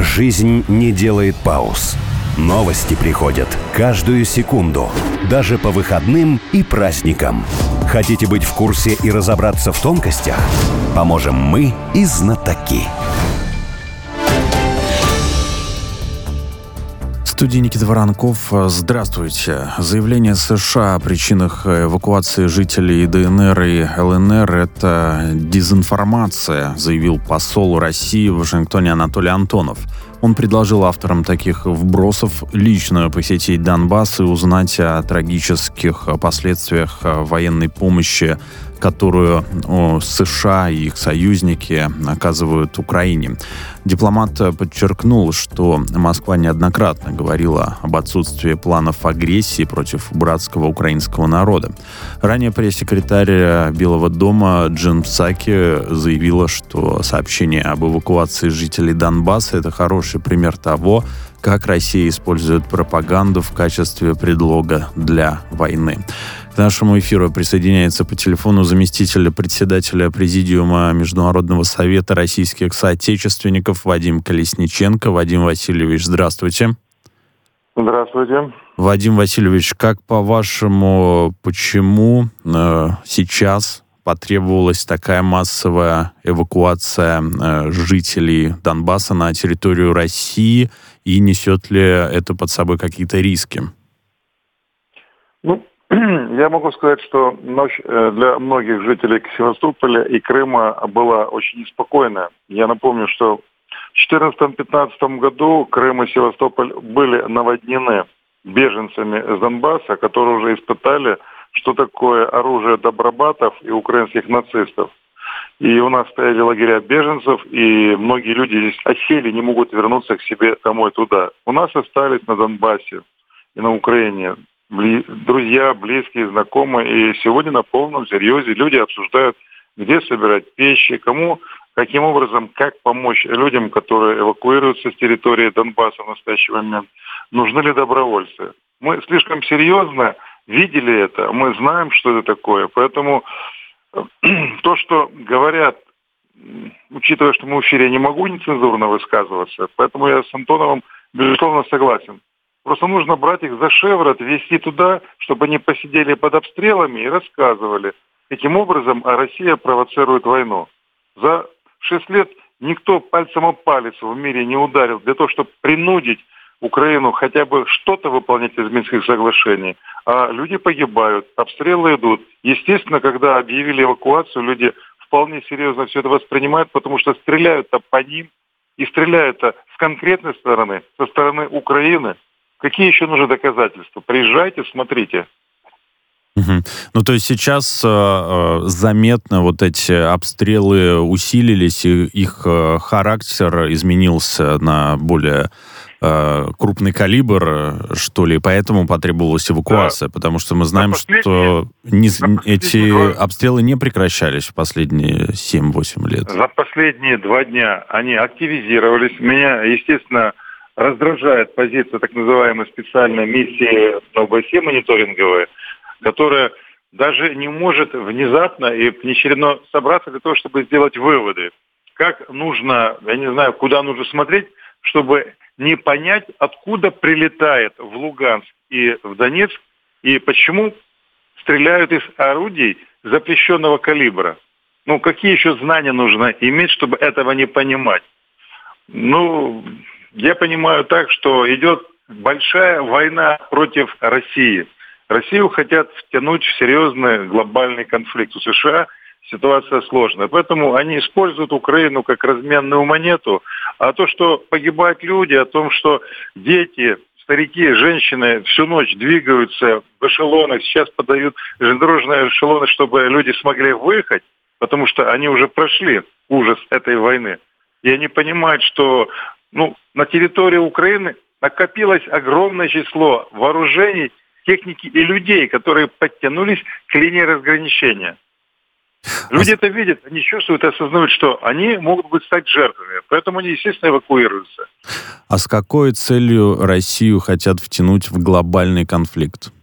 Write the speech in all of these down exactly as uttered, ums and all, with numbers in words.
Жизнь не делает пауз. Новости приходят каждую секунду, даже по выходным и праздникам. Хотите быть в курсе и разобраться в тонкостях? Поможем мы и знатоки. В студии Никита Воронков. Здравствуйте. Заявление США о причинах эвакуации жителей ДНР и ЛНР – это дезинформация, заявил посол России в Вашингтоне Анатолий Антонов. Он предложил авторам таких вбросов лично посетить Донбасс и узнать о трагических последствиях военной помощи, которую США и их союзники оказывают Украине. Дипломат подчеркнул, что Москва неоднократно говорила об отсутствии планов агрессии против братского украинского народа. Ранее пресс-секретарь Белого дома Джен Псаки заявила, что сообщение об эвакуации жителей Донбасса – это хороший пример того, как Россия использует пропаганду в качестве предлога для войны. К нашему эфиру присоединяется по телефону заместитель председателя Президиума Международного совета российских соотечественников Вадим Колесниченко. Вадим Васильевич, здравствуйте. Здравствуйте. Вадим Васильевич, как по-вашему, почему э, сейчас потребовалась такая массовая эвакуация э, жителей Донбасса на территорию России, и несет ли это под собой какие-то риски? Ну, я могу сказать, что ночь для многих жителей Севастополя и Крыма была очень неспокойная. Я напомню, что в две тысячи четырнадцатом-пятнадцатом году Крым и Севастополь были наводнены беженцами с Донбасса, которые уже испытали, что такое оружие добробатов и украинских нацистов. И у нас стояли лагеря беженцев, и многие люди здесь осели, не могут вернуться к себе домой туда. У нас остались на Донбассе и на Украине друзья, близкие, знакомые. И сегодня на полном серьезе люди обсуждают, где собирать вещи, кому, каким образом, как помочь людям, которые эвакуируются с территории Донбасса в настоящий момент. Нужны ли добровольцы? Мы слишком серьезно видели это, мы знаем, что это такое. Поэтому то, что говорят, учитывая, что мы в эфире, я не могу нецензурно высказываться, поэтому я с Антоновым, безусловно, согласен. Просто нужно брать их за шеврот, везти туда, чтобы они посидели под обстрелами и рассказывали, каким образом Россия провоцирует войну. За шесть лет никто пальцем о палец в мире не ударил для того, чтобы принудить Украину хотя бы что-то выполнять из Минских соглашений. А люди погибают, обстрелы идут. Естественно, когда объявили эвакуацию, люди вполне серьезно все это воспринимают, потому что стреляют-то по ним, и стреляют-то с конкретной стороны, со стороны Украины. Какие еще нужны доказательства? Приезжайте, смотрите. Угу. Ну, то есть сейчас э, заметно вот эти обстрелы усилились, и их э, характер изменился на более э, крупный калибр, что ли, поэтому потребовалась эвакуация, да. Потому что мы знаем, что не, эти два... обстрелы не прекращались в последние семь-восемь лет. За последние два дня они активизировались. Меня, естественно, раздражает позиция так называемой специальной миссии ОБСЕ мониторинговой, которая даже не может внезапно и внеочередно собраться для того, чтобы сделать выводы. Как нужно, я не знаю, куда нужно смотреть, чтобы не понять, откуда прилетает в Луганск и в Донецк, и почему стреляют из орудий запрещенного калибра. Ну, какие еще знания нужно иметь, чтобы этого не понимать? Ну, я понимаю так, что идет большая война против России. Россию хотят втянуть в серьезный глобальный конфликт. У США ситуация сложная. Поэтому они используют Украину как разменную монету. А то, что погибают люди, о том, что дети, старики, женщины всю ночь двигаются в эшелонах, сейчас подают железнодорожные эшелоны, чтобы люди смогли выехать, потому что они уже прошли ужас этой войны. И они понимают, что ну, на территории Украины накопилось огромное число вооружений, техники и людей, которые подтянулись к линии разграничения. Люди это видят, они чувствуют и осознают, что они могут быть стать жертвами. Поэтому они, естественно, эвакуируются. А с какой целью Россию хотят втянуть в глобальный конфликт?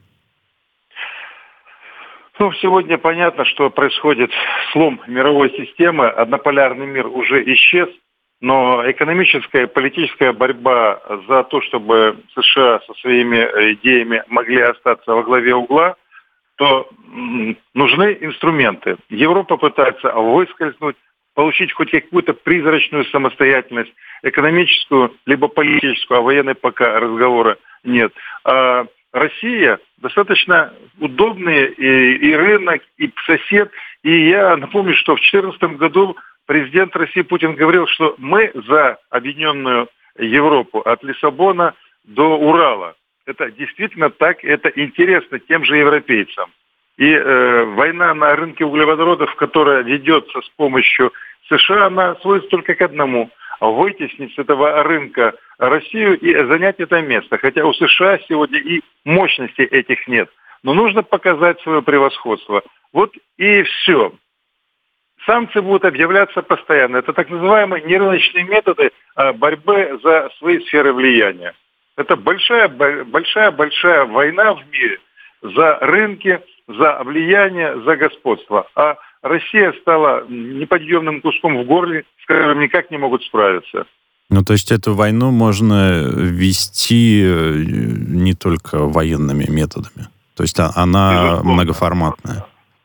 Ну, сегодня понятно, что происходит слом мировой системы. Однополярный мир уже исчез. но экономическая и политическая борьба за то, чтобы США со своими идеями могли остаться во главе угла, то нужны инструменты. Европа пытается выскользнуть, получить хоть какую-то призрачную самостоятельность, экономическую, либо политическую, а военной пока разговора нет. А Россия достаточно удобный и, и рынок, и сосед. И я напомню, что в две тысячи четырнадцатом году президент России Путин говорил, что мы за объединенную Европу от Лиссабона до Урала. Это действительно так, это интересно тем же европейцам. И э, война на рынке углеводородов, которая ведется с помощью США, она сводится только к одному – вытеснить с этого рынка Россию и занять это место. Хотя у США сегодня и мощностей этих нет. Но нужно показать свое превосходство. Вот и все. Санкции будут объявляться постоянно. Это так называемые нерыночные методы борьбы за свои сферы влияния. Это большая, большая, большая война в мире за рынки, за влияние, за господство. А Россия стала неподъемным куском в горле, с которым никак не могут справиться. Ну, то есть эту войну можно вести не только военными методами? То есть она Безусловно. многоформатная?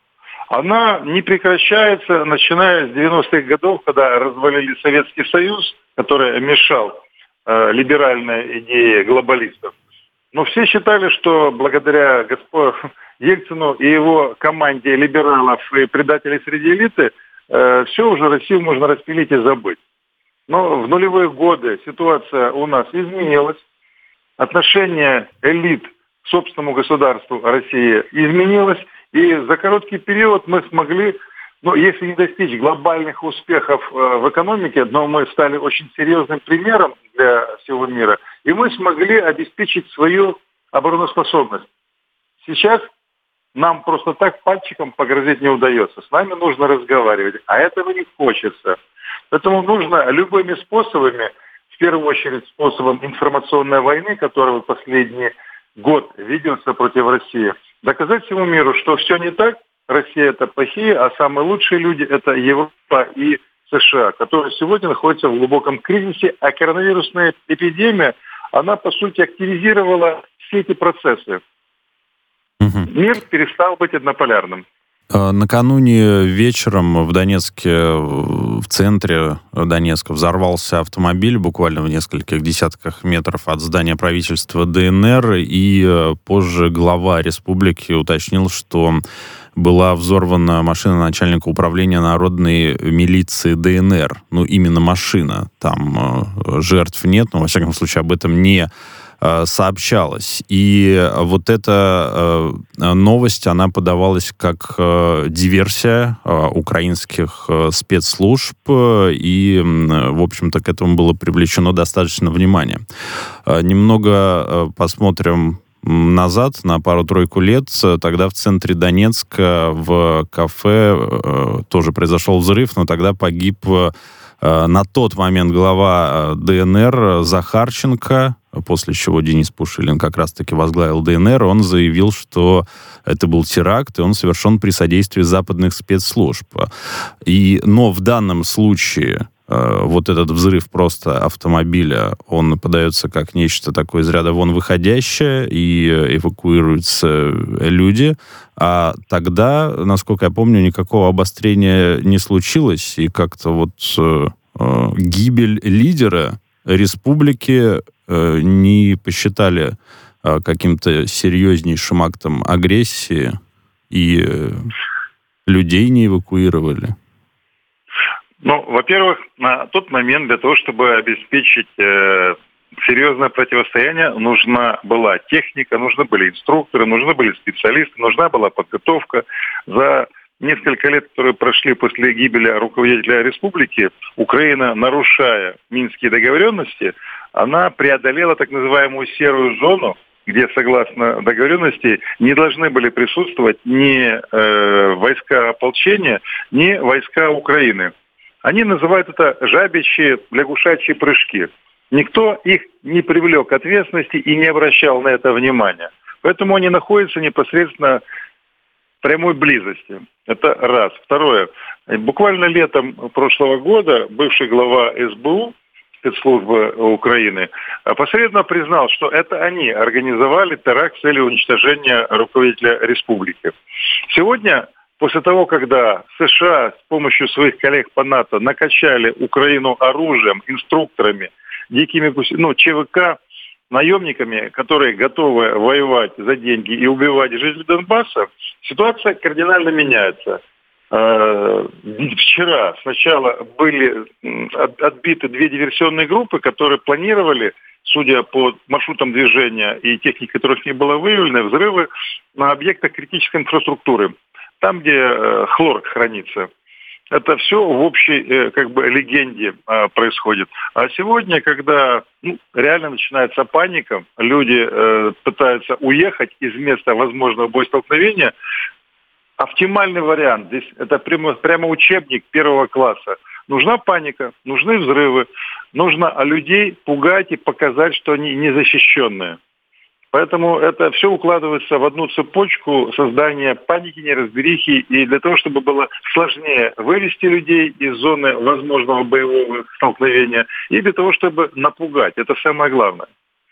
Она не прекращается, начиная с девяностых годов, когда развалили Советский Союз, который мешал э, либеральной идее глобалистов. Но все считали, что благодаря господину Ельцину и его команде либералов и предателей среди элиты э, все уже Россию можно распилить и забыть. Но в нулевые годы ситуация у нас изменилась. Отношение элит к собственному государству России изменилось. И за короткий период мы смогли, ну, если не достичь глобальных успехов э, в экономике, но мы стали очень серьезным примером для всего мира, и мы смогли обеспечить свою обороноспособность. Сейчас нам просто так пальчиком погрозить не удается. С нами нужно разговаривать, а этого не хочется. Поэтому нужно любыми способами, в первую очередь способом информационной войны, которая в последний год ведется против России, доказать всему миру, что все не так, Россия это плохие, а самые лучшие люди это Европа и США, которые сегодня находятся в глубоком кризисе, а коронавирусная эпидемия, она по сути активизировала все эти процессы. Угу. Мир перестал быть однополярным. Накануне вечером в Донецке, в центре Донецка, взорвался автомобиль буквально в нескольких десятках метров от здания правительства ДНР, и позже глава республики уточнил, что была взорвана машина начальника управления народной милиции ДНР. Ну, именно машина. Там жертв нет, но, во всяком случае, об этом не сообщалось. И вот эта э, новость, она подавалась как э, диверсия э, украинских э, спецслужб, и, э, в общем-то, к этому было привлечено достаточно внимания. Э, немного э, посмотрим назад, на пару-тройку лет. Тогда в центре Донецка в кафе э, тоже произошел взрыв, но тогда погиб э, на тот момент глава ДНР Захарченко, после чего Денис Пушилин как раз-таки возглавил ДНР. Он заявил, что это был теракт, и он совершен при содействии западных спецслужб. И, но в данном случае э, вот этот взрыв просто автомобиля, он подается как нечто такое из ряда вон выходящее, и эвакуируются люди. А тогда, насколько я помню, никакого обострения не случилось, и как-то вот э, э, гибель лидера республики э, не посчитали э, каким-то серьезнейшим актом агрессии, и э, людей не эвакуировали. Ну, во-первых, на тот момент для того, чтобы обеспечить э, серьезное противостояние, нужна была техника, нужны были инструкторы, нужны были специалисты, нужна была подготовка. За несколько лет, которые прошли после гибели руководителя республики, Украина, нарушая минские договоренности, она преодолела так называемую серую зону, где, согласно договоренности, не должны были присутствовать ни э, войска ополчения, ни войска Украины. Они называют это жабичьи, лягушачьи прыжки. Никто их не привлек к ответственности и не обращал на это внимания. Поэтому они находятся непосредственно прямой близости. Это раз. Второе. Буквально летом прошлого года бывший глава эс бэ у, спецслужбы Украины, посредственно признал, что это они организовали теракт с целью уничтожения руководителя республики. Сегодня, после того, когда США с помощью своих коллег по НАТО накачали Украину оружием, инструкторами, дикими, ну, ЧВК, наемниками, которые готовы воевать за деньги и убивать жителей Донбасса, ситуация кардинально меняется. Вчера сначала были отбиты две диверсионные группы, которые планировали, судя по маршрутам движения и технике, которых не было выявлено, взрывы на объектах критической инфраструктуры, там, где хлор хранится. Это все в общей как бы легенде а, происходит. А сегодня, когда ну, реально начинается паника, люди э, пытаются уехать из места возможного боестолкновения, оптимальный вариант здесь это прямо, прямо учебник первого класса. Нужна паника, нужны взрывы, нужно людей пугать и показать, что они незащищенные. Поэтому это все укладывается в одну цепочку создания паники, неразберихи, и для того, чтобы было сложнее вывести людей из зоны возможного боевого столкновения, и для того, чтобы напугать. Это самое главное.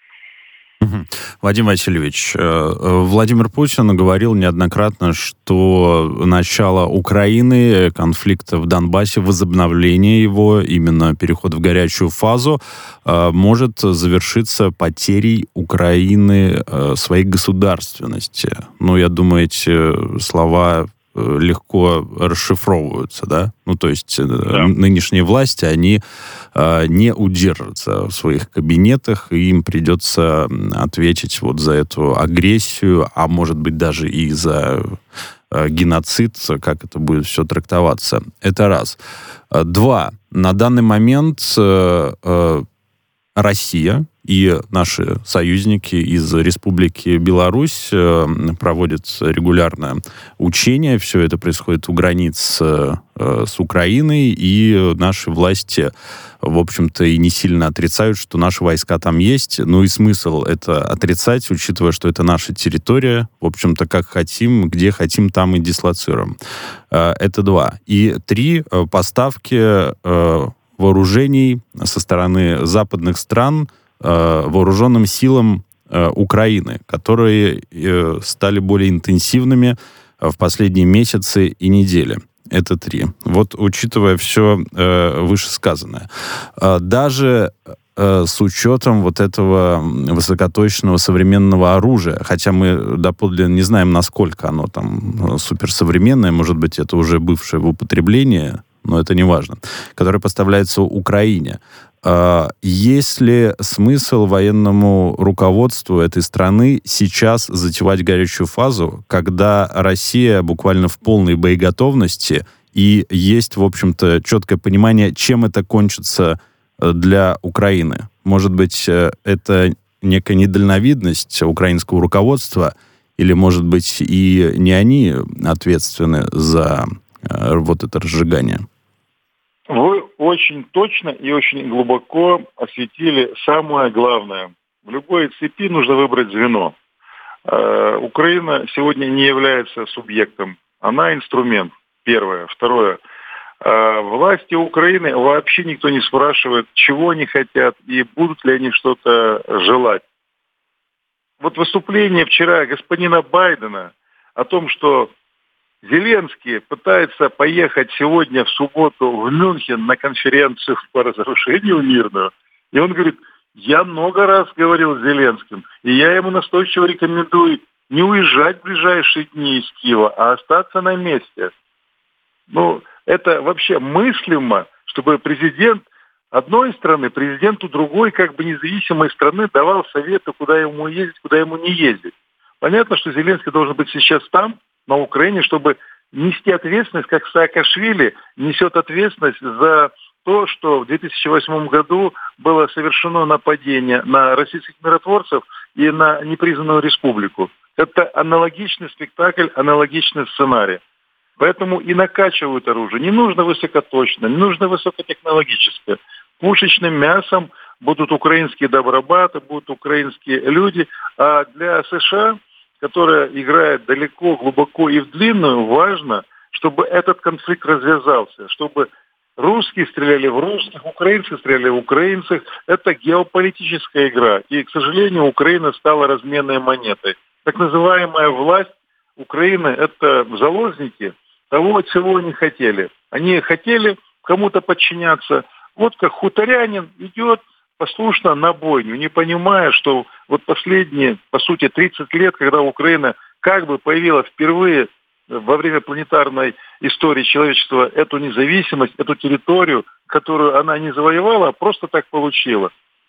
Вадим Васильевич, Владимир Путин говорил неоднократно, что начало Украины, конфликта в Донбассе, возобновление его, именно переход в горячую фазу, может завершиться потерей Украины своей государственности. Ну, я думаю, эти слова легко расшифровываются, да? Ну, то есть да. Нынешние власти, они э, не удержатся в своих кабинетах, и им придется ответить вот за эту агрессию, а может быть даже и за э, геноцид, как это будет все трактоваться. Это раз. Два. На данный момент э, э, Россия и наши союзники из Республики Беларусь э, проводят регулярно учения. Все это происходит у границ э, с Украиной, и наши власти, в общем-то, и не сильно отрицают, что наши войска там есть. Ну и смысл это отрицать, учитывая, что это наша территория. В общем-то, как хотим, где хотим, там и дислоцируем. Э, это два. И три. Поставки э, вооружений со стороны западных стран вооруженным силам э, Украины, которые э, стали более интенсивными в последние месяцы и недели. Это три. Вот, учитывая все э, вышесказанное. Э, даже э, с учетом вот этого высокоточного современного оружия, хотя мы доподлинно не знаем, насколько оно там суперсовременное, может быть, это уже бывшее в употреблении, но это не важно, которое поставляется Украине. Есть ли смысл военному руководству этой страны сейчас затевать горячую фазу, когда Россия буквально в полной боеготовности, и есть, в общем-то, четкое понимание, чем это кончится для Украины? Может быть, это некая недальновидность украинского руководства, или, может быть, и не они ответственны за вот это разжигание? Вы очень точно и очень глубоко осветили самое главное. В любой цепи нужно выбрать звено. Э, Украина сегодня не является субъектом. Она инструмент. Первое. Второе. Э, власти Украины вообще никто не спрашивает, чего они хотят и будут ли они что-то желать. Вот выступление вчера господина Байдена о том, что Зеленский пытается поехать сегодня в субботу в Мюнхен на конференцию по разоружению мирную. И он говорит, я много раз говорил с Зеленским, и я ему настойчиво рекомендую не уезжать в ближайшие дни из Киева, а остаться на месте. Ну, это вообще мыслимо, чтобы президент одной страны, президенту другой, как бы независимой страны, давал советы, куда ему ездить, куда ему не ездить. Понятно, что Зеленский должен быть сейчас там, на Украине, чтобы нести ответственность, как Саакашвили несет ответственность за то, что в две тысячи восьмом году было совершено нападение на российских миротворцев и на непризнанную республику. Это аналогичный спектакль, аналогичный сценарий. Поэтому и накачивают оружие. Не нужно высокоточное, не нужно высокотехнологическое. Пушечным мясом будут украинские добробаты, будут украинские люди. А для США которая играет далеко, глубоко и в длинную, важно, чтобы этот конфликт развязался, чтобы русские стреляли в русских, украинцы стреляли в украинцев. Это геополитическая игра. И, к сожалению, Украина стала разменной монетой. Так называемая власть Украины – это заложники того, чего они хотели. Они хотели кому-то подчиняться. Вот как хуторянин идет послушно на бойню, не понимая, что вот последние, по сути, тридцать лет, когда Украина как бы появилась впервые во время планетарной истории человечества эту независимость, эту территорию, которую она не завоевала, а просто так получила.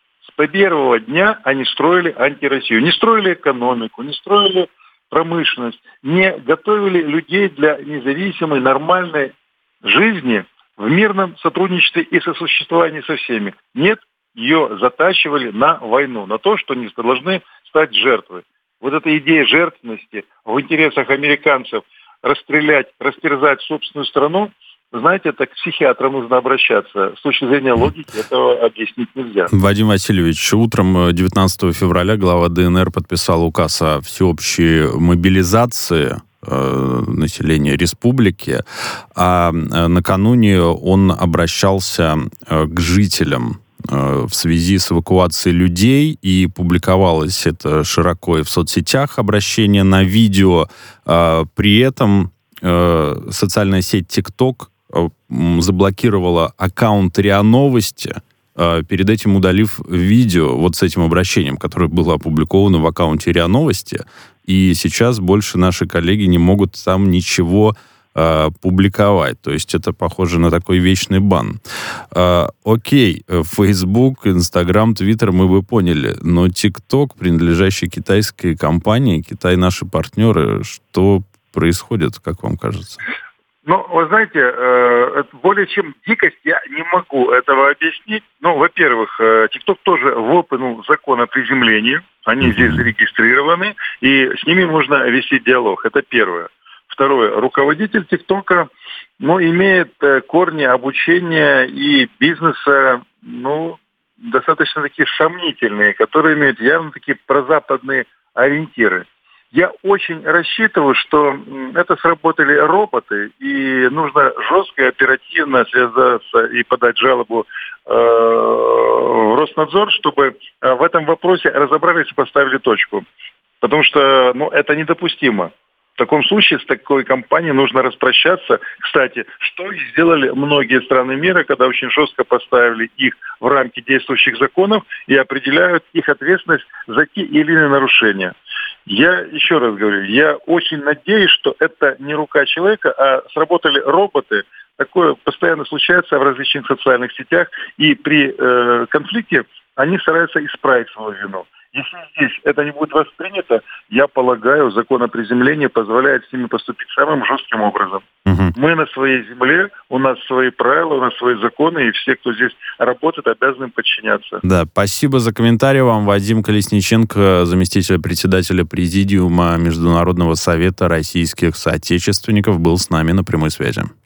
С первого дня они строили антироссию. Не строили экономику, не строили промышленность, не готовили людей для независимой, нормальной жизни в мирном сотрудничестве и сосуществовании со всеми. Нет, ее затачивали на войну, на то, что они должны стать жертвой. Вот эта идея жертвенности в интересах американцев расстрелять, растерзать собственную страну, знаете, это к психиатрам нужно обращаться. С точки зрения логики этого объяснить нельзя. Вадим Васильевич, утром девятнадцатого февраля глава ДНР подписал указ о всеобщей мобилизации э, населения республики, а накануне он обращался э, к жителям в связи с эвакуацией людей, и публиковалось это широко и в соцсетях, обращение на видео. При этом социальная сеть TikTok заблокировала аккаунт РИА Новости, перед этим удалив видео вот с этим обращением, которое было опубликовано в аккаунте РИА Новости, и сейчас больше наши коллеги не могут там ничего э, публиковать. То есть это похоже на такой вечный бан. Э, окей, Facebook, Instagram, Twitter мы бы поняли, но TikTok, принадлежащий китайской компании, Китай наши партнеры, что происходит, как вам кажется? Ну, вы знаете, э, более чем дикость я не могу этого объяснить. Ну, во-первых, TikTok тоже выполнил закон о приземлении. Они mm-hmm. здесь зарегистрированы, и с ними можно вести диалог. Это первое. Второе. Руководитель ТикТока, ну, имеет корни обучения и бизнеса, ну, достаточно такие сомнительные, которые имеют явно такие прозападные ориентиры. Я очень рассчитываю, что это сработали роботы, и нужно жестко и оперативно связаться и подать жалобу э, в Роснадзор, чтобы в этом вопросе разобрались и поставили точку. Потому что ну, это недопустимо. В таком случае с такой компанией нужно распрощаться. Кстати, что и сделали многие страны мира, когда очень жестко поставили их в рамки действующих законов и определяют их ответственность за те или иные нарушения. Я еще раз говорю, я очень надеюсь, что это не рука человека, а сработали роботы. Такое постоянно случается в различных социальных сетях, и при э, конфликте они стараются исправить свою вину. Если здесь это не будет воспринято, я полагаю, закон о приземлении позволяет с ними поступить самым жестким образом. Угу. Мы на своей земле, у нас свои правила, у нас свои законы, и все, кто здесь работает, обязаны им подчиняться. Да, спасибо за комментарий вам. Вадим Колесниченко, заместитель председателя Президиума Международного совета российских соотечественников, был с нами на прямой связи.